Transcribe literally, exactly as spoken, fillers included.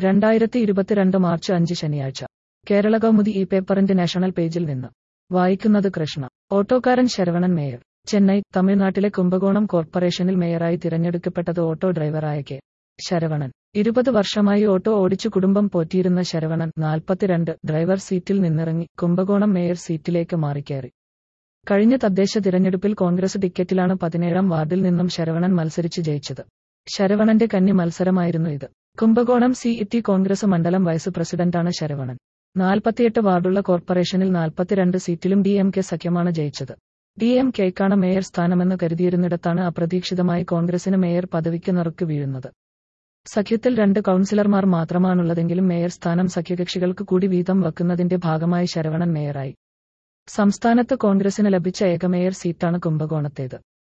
രണ്ടായിരത്തി ഇരുപത്തിരണ്ട് മാർച്ച് അഞ്ച് ശനിയാഴ്ച കേരളകൗമുദി ഈ പേപ്പറിന്റെ നാഷണൽ പേജിൽ നിന്ന് വായിക്കുന്നത് കൃഷ്ണ. ഓട്ടോക്കാരൻ ശരവണൻ മേയർ. ചെന്നൈ. തമിഴ്നാട്ടിലെ കുംഭകോണം കോർപ്പറേഷനിൽ മേയറായി തിരഞ്ഞെടുക്കപ്പെട്ടത് ഓട്ടോ ഡ്രൈവറായ കെ ശരവണൻ. ഇരുപത് വർഷമായി ഓട്ടോ ഓടിച്ചു കുടുംബം പോറ്റിയിരുന്ന ശരവണൻ നാൽപ്പത്തിരണ്ട് ഡ്രൈവർ സീറ്റിൽ നിന്നിറങ്ങി കുംഭകോണം മേയർ സീറ്റിലേക്ക് മാറിക്കയറി. കഴിഞ്ഞ തദ്ദേശ തിരഞ്ഞെടുപ്പിൽ കോൺഗ്രസ് ടിക്കറ്റിലാണ് പതിനേഴാം വാർഡിൽ നിന്നും ശരവണൻ മത്സരിച്ച് ജയിച്ചത്. ശരവണന്റെ കന്നി മത്സരമായിരുന്നു ഇത്. Kumbakonam C E T Congress മണ്ഡലം വൈസ് പ്രസിഡന്റാണ് ശരവണൻ. നാൽപ്പത്തിയെട്ട് വാർഡുള്ള കോർപ്പറേഷനിൽ നാൽപ്പത്തിരണ്ട് സീറ്റിലും ഡി എം കെ സഖ്യമാണ് ജയിച്ചത്. ഡി എം കെയ്ക്കാണ് മേയർ സ്ഥാനമെന്ന് കരുതിയിരുന്നിടത്താണ് അപ്രതീക്ഷിതമായി കോൺഗ്രസിന് മേയർ പദവിക്ക് നറുക്ക് വീഴുന്നത്. സഖ്യത്തിൽ രണ്ട് കൗൺസിലർമാർ മാത്രമാണുള്ളതെങ്കിലും മേയർ സ്ഥാനം സഖ്യകക്ഷികൾക്ക് കൂടി വീതം വയ്ക്കുന്നതിന്റെ ഭാഗമായി ശരവണൻ മേയറായി. സംസ്ഥാനത്ത് കോൺഗ്രസിന് ലഭിച്ച ഏക മേയർ സീറ്റാണ് കുംഭകോണത്തേത്.